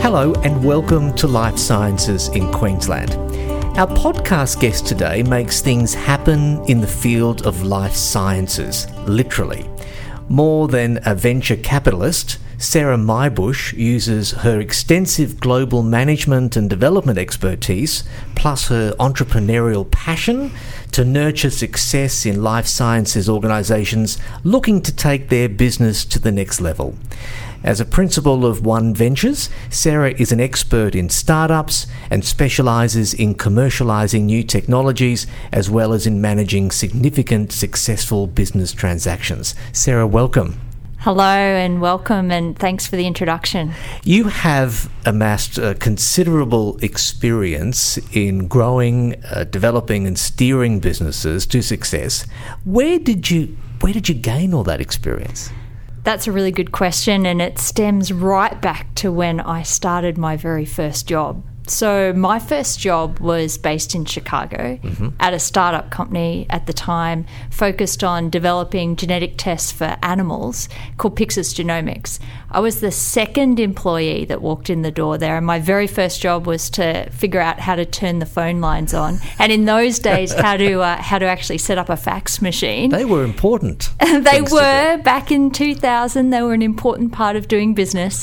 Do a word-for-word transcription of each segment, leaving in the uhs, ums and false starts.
Hello and welcome to Life Sciences in Queensland. Our podcast guest today makes things happen in the field of life sciences, literally. More than a venture capitalist, Sarah Mybush uses her extensive global management and development expertise, plus her entrepreneurial passion, to nurture success in life sciences organisations looking to take their business to the next level. As a principal of One Ventures, Sarah is an expert in startups and specialises in commercialising new technologies as well as in managing significant successful business transactions. Sarah, welcome. Hello and welcome, and thanks for the introduction. You have amassed a considerable experience in growing, uh, developing and steering businesses to success. Where did you where did you gain all that experience? That's a really good question, and it stems right back to when I started my very first job. So my first job was based in Chicago mm-hmm. at a startup company at the time focused on developing genetic tests for animals called Pyxis Genomics. I was the second employee that walked in the door there, and my very first job was to figure out how to turn the phone lines on, and in those days how to uh, how to actually set up a fax machine. They were important. They were back in two thousand. They were an important part of doing business.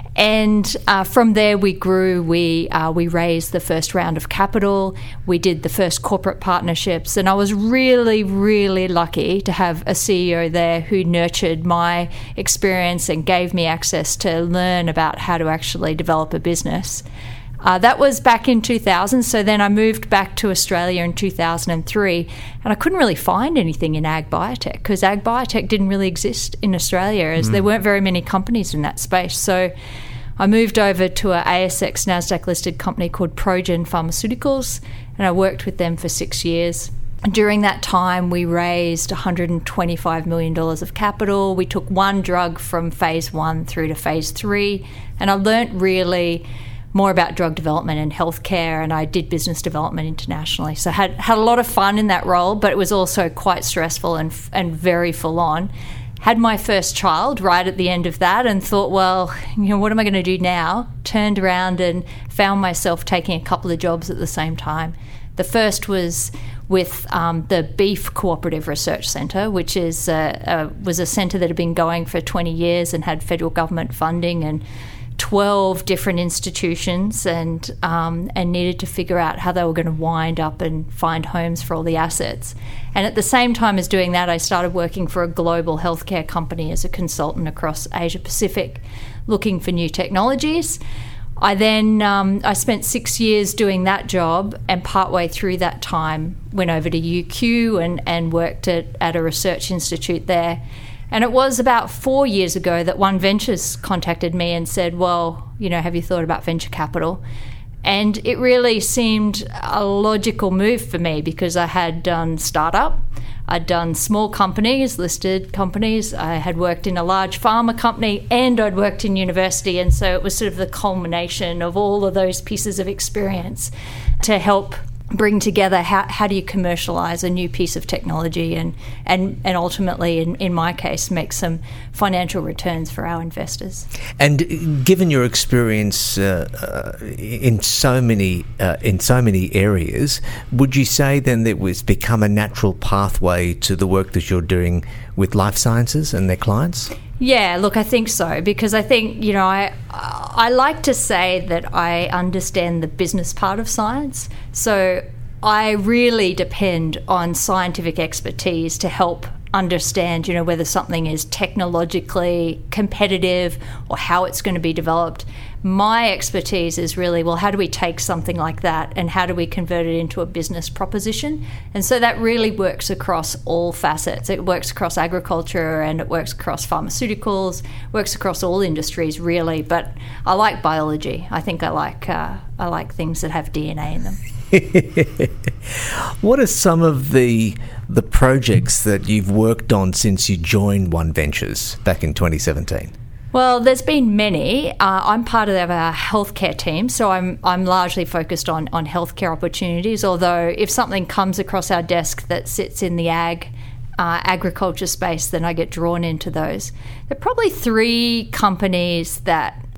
And uh, from there we grew, we uh, we raised the first round of capital, we did the first corporate partnerships, and I was really, really lucky to have a C E O there who nurtured my experience and gave me access to learn about how to actually develop a business. Uh, that was back in two thousand, so then I moved back to Australia in two thousand three, and I couldn't really find anything in ag biotech because ag biotech didn't really exist in Australia as mm. there weren't very many companies in that space. So I moved over to a ASX NASDAQ listed company called Progen Pharmaceuticals, and I worked with them for six years. During that time, we raised one hundred twenty-five million dollars of capital. We took one drug from phase one through to phase three, and I learnt really more about drug development and healthcare, and I did business development internationally. So I had, had a lot of fun in that role, but it was also quite stressful and and very full on. Had my first child right at the end of that and thought, well, you know, what am I going to do now? Turned around and found myself taking a couple of jobs at the same time. The first was with um, the Beef Cooperative Research Centre, which is uh, uh, was a centre that had been going for twenty years and had federal government funding and twelve different institutions, and um, and needed to figure out how they were going to wind up and find homes for all the assets. And at the same time as doing that, I started working for a global healthcare company as a consultant across Asia Pacific, looking for new technologies. I then um, I spent six years doing that job, and partway through that time went over to U Q and, and worked at, at a research institute there. And it was about four years ago that One Ventures contacted me and said, well, you know, have you thought about venture capital? And it really seemed a logical move for me because I had done startup, I'd done small companies, listed companies, I had worked in a large pharma company, and I'd worked in university. And so it was sort of the culmination of all of those pieces of experience to help bring together how, how do you commercialise a new piece of technology and and, and ultimately, in, in my case, make some financial returns for our investors. And given your experience uh, uh, in so many uh, in so many areas, would you say then that it's become a natural pathway to the work that you're doing with life sciences and their clients? Yeah, look, I think so, because I think, you know, I I like to say that I understand the business part of science. So I really depend on scientific expertise to help understand, you know, whether something is technologically competitive or how it's going to be developed. My expertise is really, well, how do we take something like that and how do we convert it into a business proposition? And so that really works across all facets. It works across agriculture and it works across pharmaceuticals, works across all industries really. But I like biology. I think I like uh, I like things that have D N A in them. What are some of the the projects that you've worked on since you joined One Ventures back in twenty seventeen? Well, there's been many. Uh, I'm part of our healthcare team, so I'm I'm largely focused on, on healthcare opportunities, although if something comes across our desk that sits in the ag uh, agriculture space, then I get drawn into those. There are probably three companies that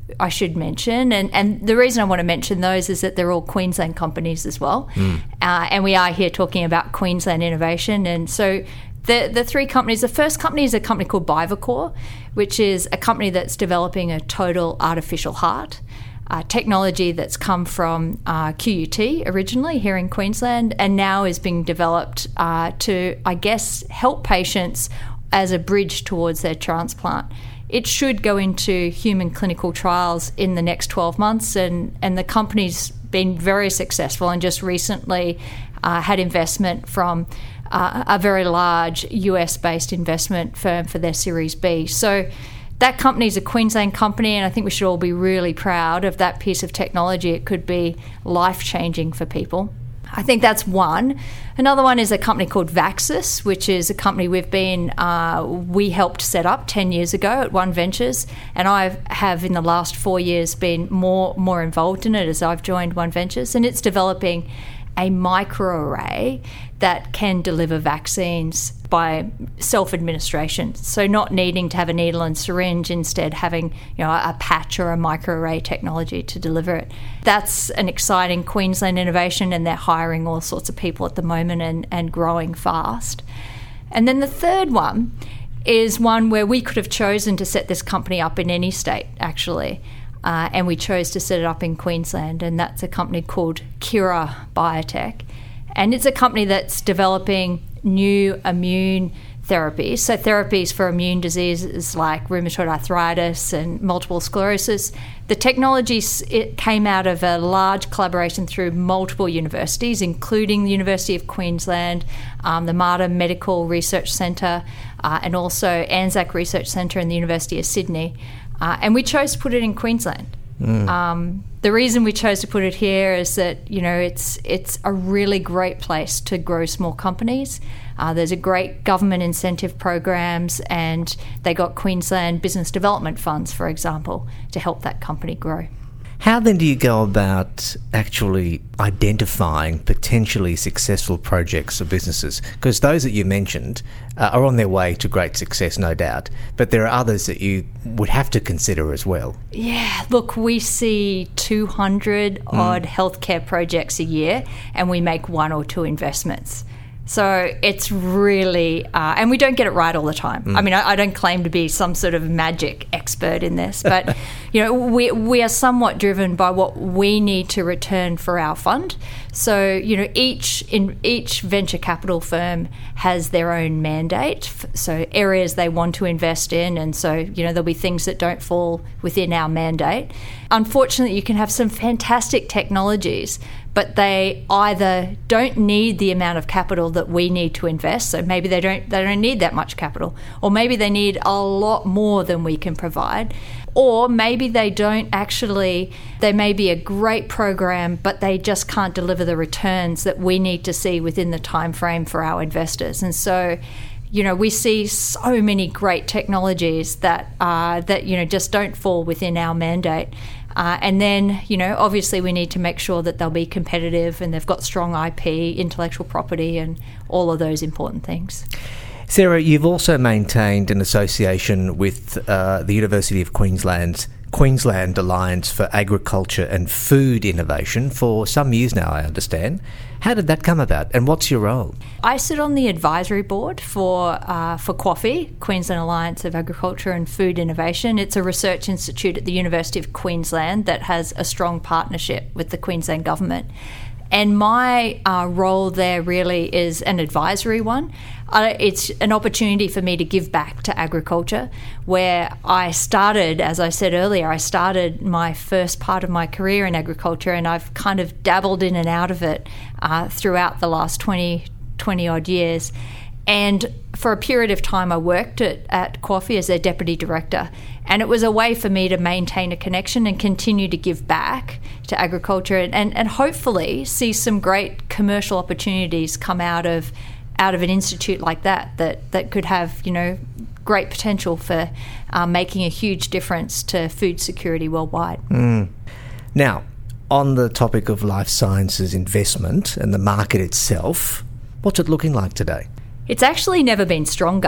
I should mention. And, and the reason I want to mention those is that they're all Queensland companies as well. Mm. Uh, and we are here talking about Queensland innovation. And so the, the three companies, the first company is a company called Bivacor, which is a company that's developing a total artificial heart. Uh, technology that's come from uh, Q U T originally here in Queensland and now is being developed uh, to, I guess, help patients as a bridge towards their transplant. It should go into human clinical trials in the next twelve months, and, and the company's been very successful and just recently uh, had investment from uh, a very large U S-based investment firm for their Series B. So that company is a Queensland company, and I think we should all be really proud of that piece of technology. It could be life-changing for people. I think that's one. Another one is a company called Vaxis, which is a company we've been, uh, we helped set up ten years ago at One Ventures, and I have in the last four years been more, more involved in it as I've joined One Ventures, and it's developing a microarray that can deliver vaccines by self-administration. So not needing to have a needle and syringe, instead having, you know, a patch or a microarray technology to deliver it. That's an exciting Queensland innovation, and they're hiring all sorts of people at the moment and, and growing fast. And then the third one is one where we could have chosen to set this company up in any state, actually. Uh, and we chose to set it up in Queensland, and that's a company called Cura Biotech. And it's a company that's developing new immune therapies, so therapies for immune diseases like rheumatoid arthritis and multiple sclerosis. The technology it came out of a large collaboration through multiple universities, including the University of Queensland, um, the Mater Medical Research Centre, uh, and also Anzac Research Centre and the University of Sydney. Uh, and we chose to put it in Queensland. Mm. Um, the reason we chose to put it here is that, you know, it's it's a really great place to grow small companies. Uh, there's a great government incentive programs, and they got Queensland business development funds, for example, to help that company grow. How then do you go about actually identifying potentially successful projects or businesses? Because those that you mentioned uh, are on their way to great success, no doubt, but there are others that you would have to consider as well. Yeah, look, we see two hundred mm. odd healthcare projects a year, and we make one or two investments. So it's really, uh, and we don't get it right all the time. Mm. I mean, I, I don't claim to be some sort of magic expert in this, but you know, we we are somewhat driven by what we need to return for our fund. So you know, each in each venture capital firm has their own mandate, so areas they want to invest in, and so you know, there'll be things that don't fall within our mandate. Unfortunately, you can have some fantastic technologies, but they either don't need the amount of capital that we need to invest, so maybe they don't they don't need that much capital, or maybe they need a lot more than we can provide, or maybe they don't actually, they may be a great program, but they just can't deliver the returns that we need to see within the time frame for our investors. And so, you know, we see so many great technologies that uh, that you know just don't fall within our mandate. Uh, and then, you know, obviously we need to make sure that they'll be competitive and they've got strong I P, intellectual property, and all of those important things. Sarah, you've also maintained an association with uh, the University of Queensland's Queensland Alliance for Agriculture and Food Innovation for some years now, I understand. How did that come about, and what's your role? I sit on the advisory board for uh, for QAFI, Queensland Alliance of Agriculture and Food Innovation. It's a research institute at the University of Queensland that has a strong partnership with the Queensland government. And my uh, role there really is an advisory one. Uh, it's an opportunity for me to give back to agriculture, where I started, as I said earlier, I started my first part of my career in agriculture, and I've kind of dabbled in and out of it uh, throughout the last twenty, twenty odd years. And for a period of time, I worked at, at QAFI as their deputy director. And it was a way for me to maintain a connection and continue to give back to agriculture, and, and, and hopefully see some great commercial opportunities come out of out of an institute like that, that, that could have, you know, great potential for uh, making a huge difference to food security worldwide. Mm. Now, on the topic of life sciences investment and the market itself, what's it looking like today? It's actually never been stronger.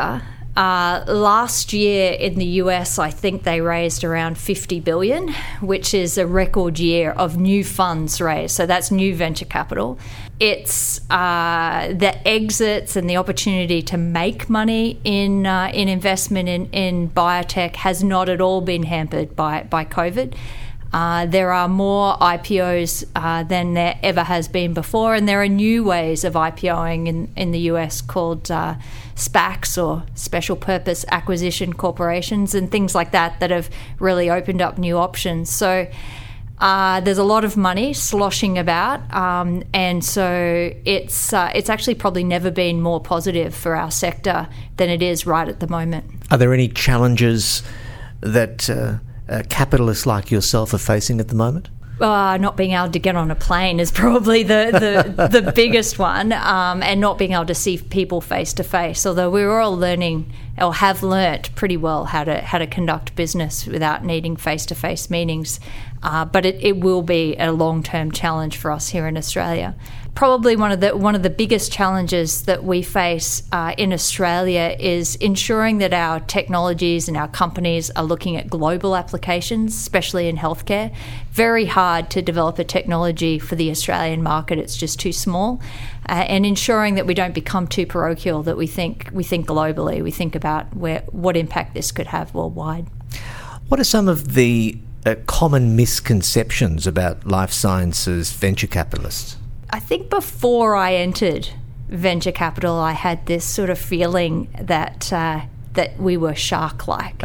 Uh, last year in the U S, I think they raised around fifty billion dollars, which is a record year of new funds raised. So that's new venture capital. It's uh, the exits and the opportunity to make money in uh, in investment in, in biotech has not at all been hampered by, by COVID. Uh, there are more I P Os uh, than there ever has been before, and there are new ways of IPOing in, in the U S called uh, SPACs, or Special Purpose Acquisition Corporations, and things like that that have really opened up new options. So uh, there's a lot of money sloshing about, um, and so it's uh, it's actually probably never been more positive for our sector than it is right at the moment. Are there any challenges that uh Uh, capitalists like yourself are facing at the moment? Uh, not being able to get on a plane is probably the, the, the biggest one, um, and not being able to see people face to face. Although we're all learning, or have learnt pretty well how to how to conduct business without needing face to face meetings. Uh, but it, it will be a long term challenge for us here in Australia. Probably one of the one of the biggest challenges that we face uh, in Australia is ensuring that our technologies and our companies are looking at global applications, especially in healthcare. Very hard to develop a technology for the Australian market; it's just too small. Uh, and ensuring that we don't become too parochial, that we think we think globally, we think about where what impact this could have worldwide. What are some of the uh, common misconceptions about life sciences venture capitalists? I think before I entered venture capital, I had this sort of feeling that uh, that we were shark-like,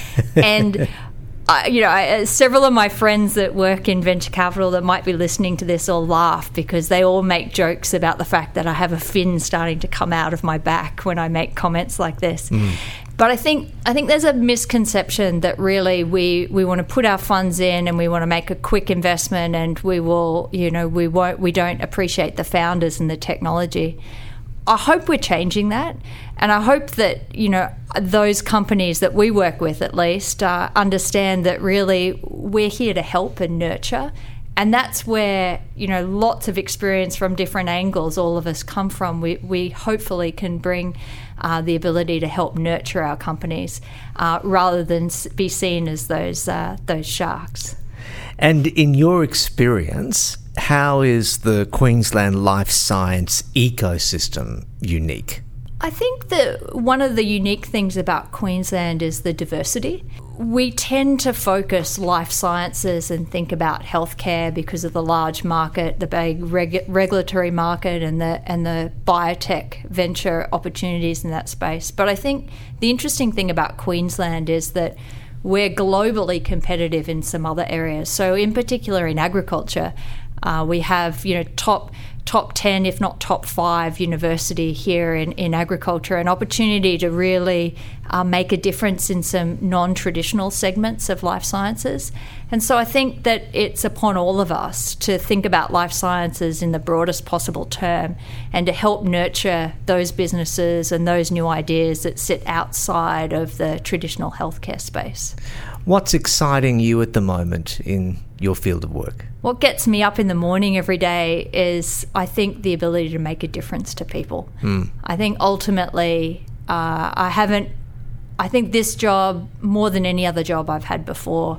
and uh, you know, I, several of my friends that work in venture capital that might be listening to this all laugh because they all make jokes about the fact that I have a fin starting to come out of my back when I make comments like this. Mm. But I think I think there's a misconception that really we, we want to put our funds in and we want to make a quick investment, and we will, you know, we won't we don't appreciate the founders and the technology. I hope we're changing that, and I hope that, you know, those companies that we work with at least uh, understand that really we're here to help and nurture. And that's where, you know, lots of experience from different angles all of us come from. We we hopefully can bring uh, the ability to help nurture our companies uh, rather than be seen as those uh, those sharks. And in your experience, how is the Queensland life science ecosystem unique? I think that one of the unique things about Queensland is the diversity. We tend to focus life sciences and think about healthcare because of the large market, the big regu- regulatory market, and the and the biotech venture opportunities in that space. But I think the interesting thing about Queensland is that we're globally competitive in some other areas. So in particular in agriculture, uh, we have, you know, top top ten, if not top five university here in, in agriculture, an opportunity to really uh, make a difference in some non-traditional segments of life sciences. And so I think that it's upon all of us to think about life sciences in the broadest possible term and to help nurture those businesses and those new ideas that sit outside of the traditional healthcare space. What's exciting you at the moment in your field of work? What gets me up in the morning every day is, I think, the ability to make a difference to people. Mm. I think ultimately, uh, I haven't, I think this job, more than any other job I've had before,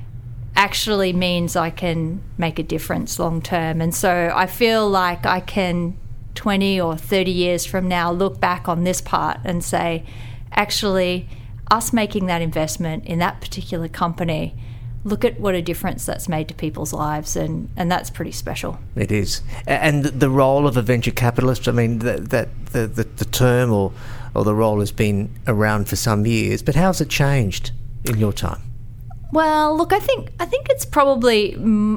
actually means I can make a difference long term. And so I feel like I can, twenty or thirty years from now, look back on this part and say, actually, us making that investment in that particular company, look at what a difference that's made to people's lives, and, and that's pretty special. It is. And the role of a venture capitalist, I mean, that, that the, the, the term or, or the role has been around for some years, but how's it changed in your time? Well, look, I think I think it's probably m-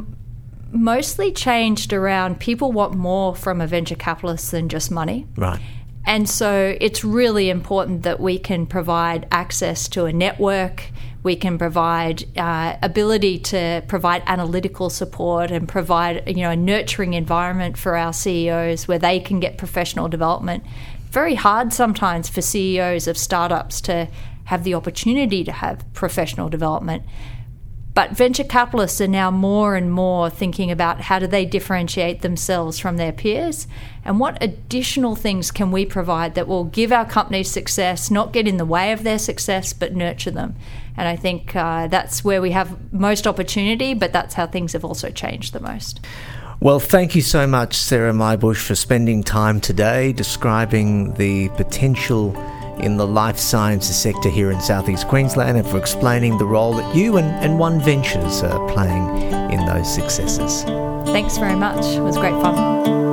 mostly changed around people want more from a venture capitalist than just money. Right. And so it's really important that we can provide access to a network. We can provide uh, ability to provide analytical support and provide, you know, a nurturing environment for our C E Os where they can get professional development. Very hard sometimes for C E Os of startups to have the opportunity to have professional development. But venture capitalists are now more and more thinking about how do they differentiate themselves from their peers, and what additional things can we provide that will give our companies success, not get in the way of their success, but nurture them. And I think uh, that's where we have most opportunity, but that's how things have also changed the most. Well, thank you so much, Sarah Mybush, for spending time today describing the potential in the life sciences sector here in Southeast Queensland, and for explaining the role that you and, and One Ventures are playing in those successes. Thanks very much. It was great fun.